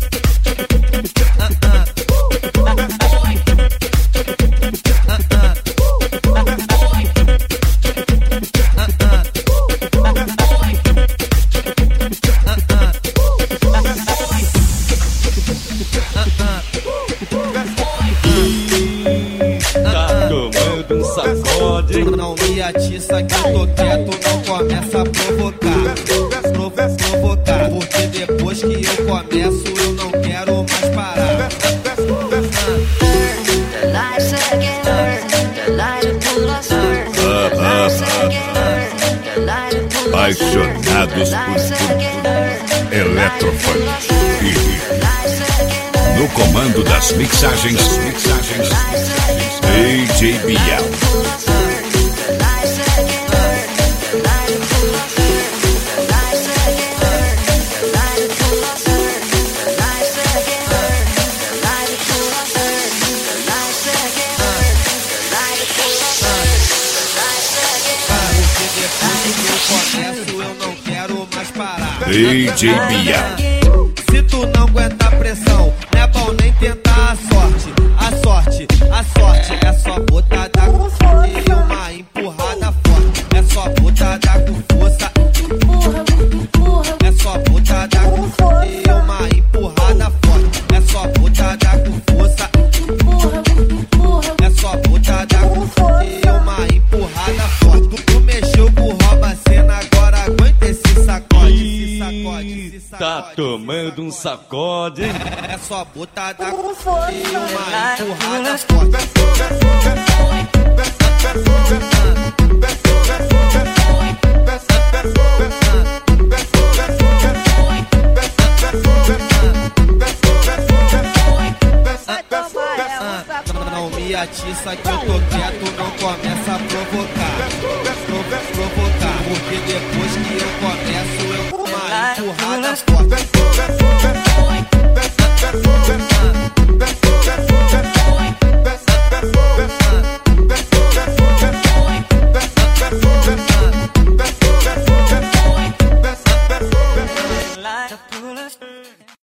Não me atiça que eu tô quieto, não começa a provocar. Provocar, porque depois que eu começo eu não quero mais parar. Apaixonados por Eletrofunk. No comando das mixagens, DJ Biel. Eu não quero mais parar. DJ Biel. Se tu não aguenta a pressão, não é bom nem tentar a sorte. A sorte é só botada com força e uma empurrada forte. É só botada com força. É só botada com força e uma empurrada forte. É só botada com força. É só botada com força e uma empurrada forte. Tu mexeu com o rouba cena, agora aguenta esse sacode. Tá tomando um sacode, hein? É só botada com força e uma empurrada forte. Não me atiça que eu tô quieto, não começa a provocar.